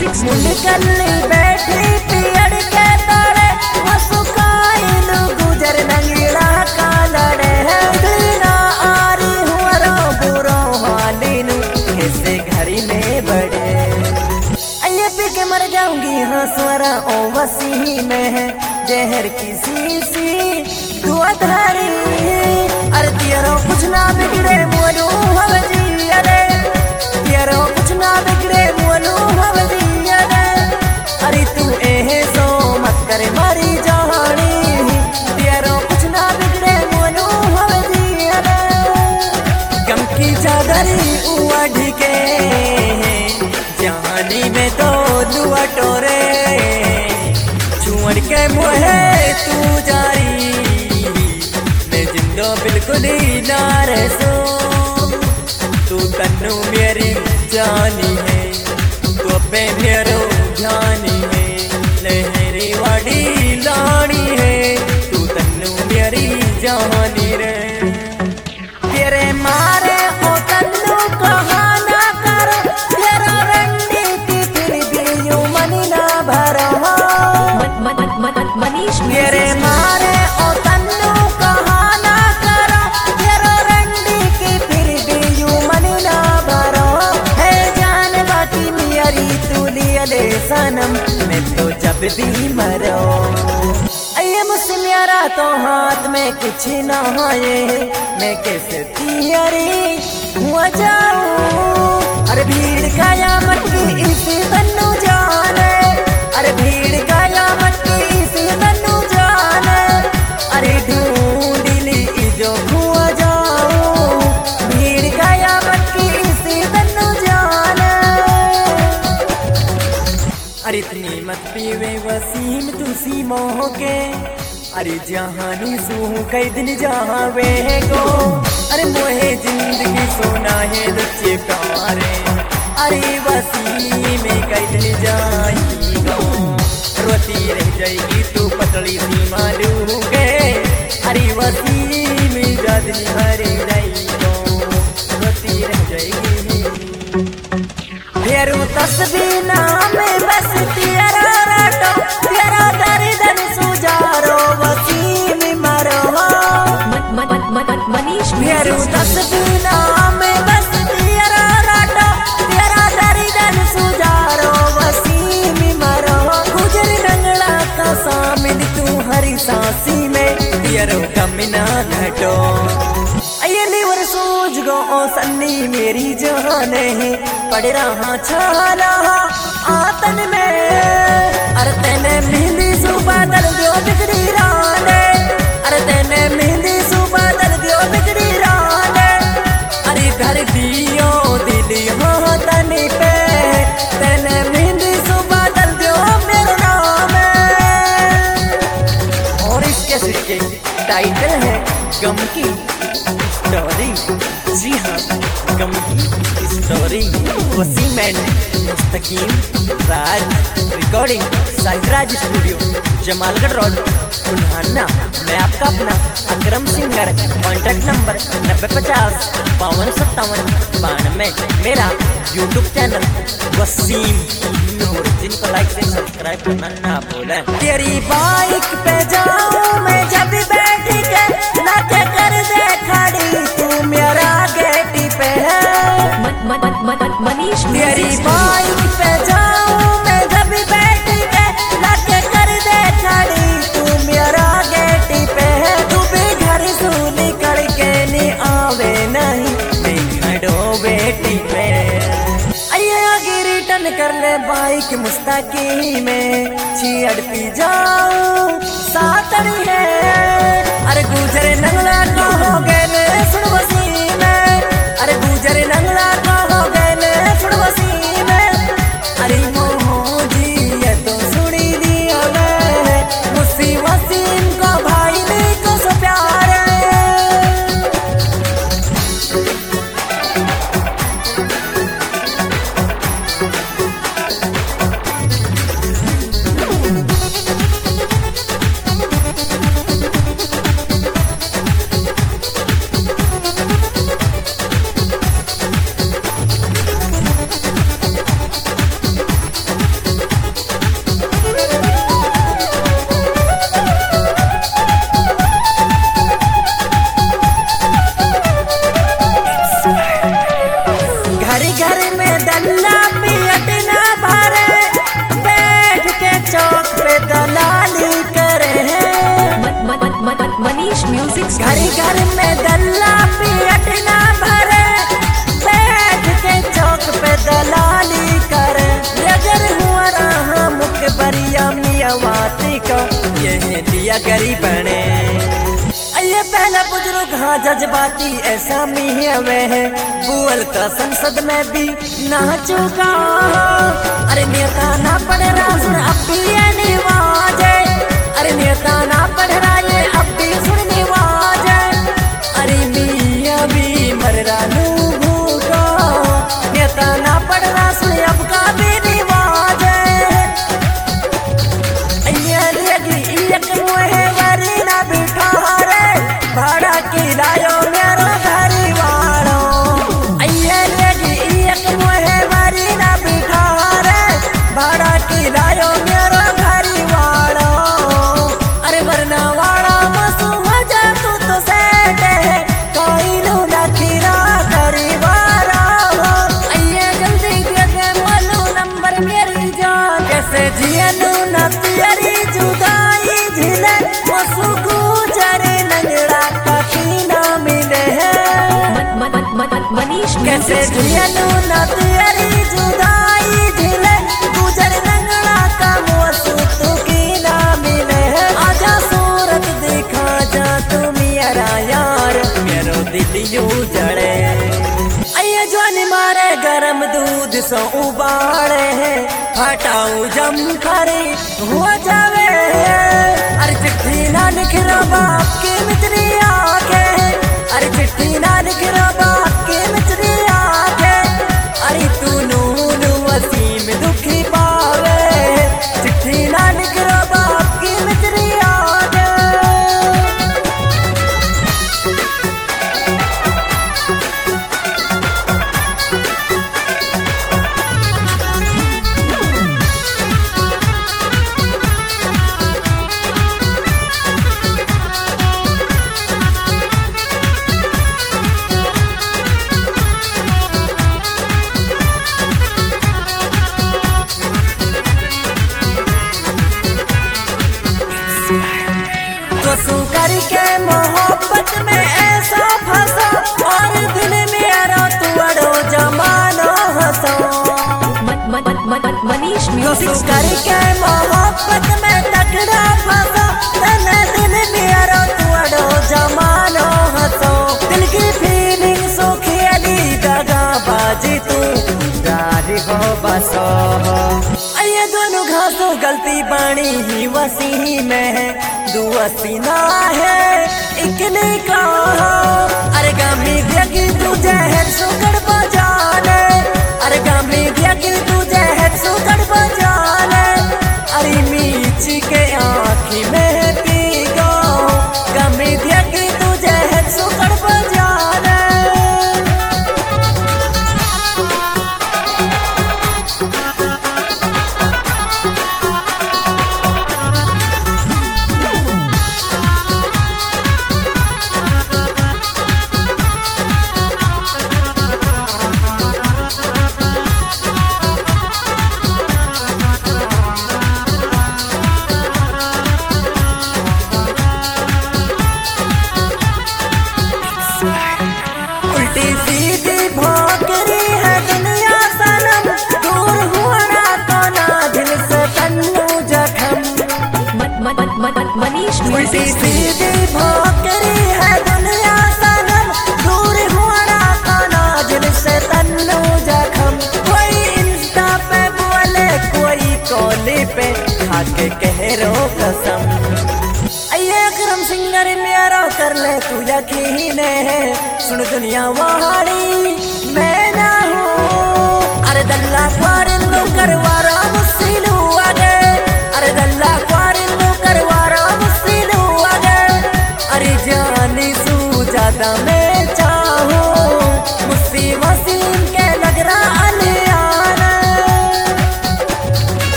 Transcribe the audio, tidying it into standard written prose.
मुंडकल्ली बैठी पियड़ के तोड़े सुकाइल गुजर नंगीड़ा का लड़े ना आरी हुआरो बुरो हालिनु कैसे घरी में बड़े अये पी के मर जाऊंगी हंसवरा ओ वसी में है जहर की सी दुआ धारी अरे तेरो कुछ ना बिगड़े मोनू हवजी अरे तेरो कुछ ना बिगड़े मोनू हवजी अरे अरे तू ऐसो मत करे मारी जहानी तेरो कुछ ना बिगड़े मोनू हवजी अरे गम की चादरी उड़ के जहानी में तो लुआ टोरे छुअड़ के मोहे तू जारी मैं जिंदो बिल्कुल ही ना रहसो तू तन्नू मेरी जानी है तो पे मेरो जानी है लहरी वाड़ी लाड़ी है तू तन्नू मेरी जानी रे तेरे मारे ओ तन्नू कहाना करो तेरा रंडी की फिर भी यूं मन ना भरो मनीष मेरे मारे ओ तन्नू कहाना करो तेरा रंडी की फिर भी यूं मन ना भरो है जान बाकी मेरी तू लिये सनम मैं तो जब भी मरो अये मुझसे मेरा तो हाथ में कुछ ना आए मैं कैसे तियारी हुआ जाऊं अरे भीड़ काया मटकी इसी तन्नू जाने अरे भीड़ काया मटकी इसी तन्नू जाने अरे ढूंढ ली जो हुआ जाऊं भीड़ काया मटकी इसी तन्नू जाने अरे इतनी मत पीवे वसीम तुसी मोह के अरे जहानी सूह कई दिन जहाँ वे को अरे मोहे जिंदगी सोना है दुच्चे प्यारे अरे वसीम कई दिन जाई गो रोती रह जाएगी तू पतली सी मालूम के अरे वसीम जदनी भरी जाई गो रोती रह जाएगी फेरू तस्वीर नाम बस तेरा राटो तेरा दर्द सुजारो वसीम मरो मनीष फेरू तस्वीर नाम बस तेरा राटो तेरा दर्द सुजारो वसीम मरो गुजर रंगड़ा का शामिल तू हरी सांसी में तेरो कम ना घटो अये लीवर सूझ गो ओ सन्नी मेरी जान है पड़ रहा छाला आतन में अरे तेने मेहंदी सुबह दल दियो बिगड़ी राने अरे तेने मेहंदी सुबह दल दियो बिगड़ी राने अरे घर दियो दिली हाँ तनी पे तेने मेहंदी सुबह दल दियो मेरा नाम और इसके सिक्के टाइटल है गम की स्टोरी जी हाँ गम की story Wasim and Mustaqim Raj recording Sahiraj studio Jamalgarh road उन्हाना मैं आपका अपना अकरम सिंगर कॉन्टैक्ट नंबर 9050525792 मेरा यूट्यूब चैनल वसीम नूर जिनको लाइक से सब्सक्राइब करना ना भूलें तेरी बाइक पे जाऊं मैं जब बैठ के नाचे कर दे खड़ी तू मेरा गेटी पे है मनीष तेरी बाइक पे जाऊं मैं जब बैठ के नाचे कर दे खड़ी तू मेरा गेटी पे है तू भी घर सूली करके नहीं आवे नहीं मैं खड़ो बेटी पे अये आगे रिटर्न कर ले बाइक मुस्तकी में छिड़ती जाऊं सातड़ी है अरे गुजरे नंगला का हो गए सुन वसी में अरे गुजरे नंगला का हो गए सुन वसी में अरे मोह जी ये तो सुनी दिया मैं मुझसे वसीम का भाई ने को सो प्यार घर घर में दल्ला पियट ना भरे, बैठ के चौक पे दलाली करे। अगर हुआ रहा मुख बरिया मियावाती का, ये दिया गरीब बने। ये पहला बुजुर्ग हाँ जज्बाती ऐसा मिया वह बुअल का संसद में भी ना चुका। अरे नेता ना पढ़ रहा सुन अब भी ये निवाजे, अरे नेता ना पढ़ रहा ये अब भी सुन निवाजे। अरे मिया भी मर रहा नू भूखा, नेता ना पढ़ रहा सुन अब का भी निवाजे। भाड़ा किरायो मेरो घरी वालो, एक मोहे भरी ना बिठा रे, भाड़ा किरायो मेरो घरी वालो। अरे वरना वाला मसू जा तू तो सेटे, कोई नु ना खीरा करी वाला। जल्दी दे मलू नंबर मेरी जान, कैसे जियनू ना तेरी जुदाई झिले, मसू गुजरे नंगड़ा कैसे जियनू ना तेरी जुदाई झिले, गुजर नंगड़ा का मौसू तू की ना मिले। आजा सूरत दिखा जा तू मेरा यार, मेरो दिल यूं जड़े। अये जवानी मारे गरम दूध सो उबाले है, हटाऊ जम खरी हो जावे। अरे चिट्ठी ना निखरा बाप की मित्री आके, अरे चिट्ठी ना निखरा बाप की मित्री आके। अरे तू नून वसीम दुखी पावे, चिट्ठी ना निखरा बाप की मित्री आके। कसू करके मोहब्बत में ऐसा फंसा, और दिल मेरा तू अड़ो जमानो हंसो। कसू करके मोहब्बत में तकड़ा फंसा, दिल मेरा तू अड़ो जमानो हंसो। दिल की फीलिंग सो खेली दगा बाजी तू गारी हो बसो। ये दोनों घासों गलती बनी ही वसी में है, दुआसी ना है इकने का। अरे गामी व्यगी तुझे है सुकड़ बजाने, अरे गामी व्यगी तुझे है सुकड़ बजाने। अरे मीची के आँखी में पी गो, गामी व्यगी तुझे है सुकड़ बजाने। उल्टी सीधी भोकरी है दुनिया सनम, दूर हुआ ना तो ना दिल से तन्नू जखम। उल्टी सीधी भोकरी है दुनिया सनम, दूर हुआ ना तो ना दिल से तन्नू जखम। कोई इंस्टा पे बोले, कोई कॉली पे खाके कह रो कसम। अकरम सिंगर मेरा कर ले तू यकीन है, सुन दुनिया वाली मैं ना हूँ। अरे दल्ला पर लो करवारा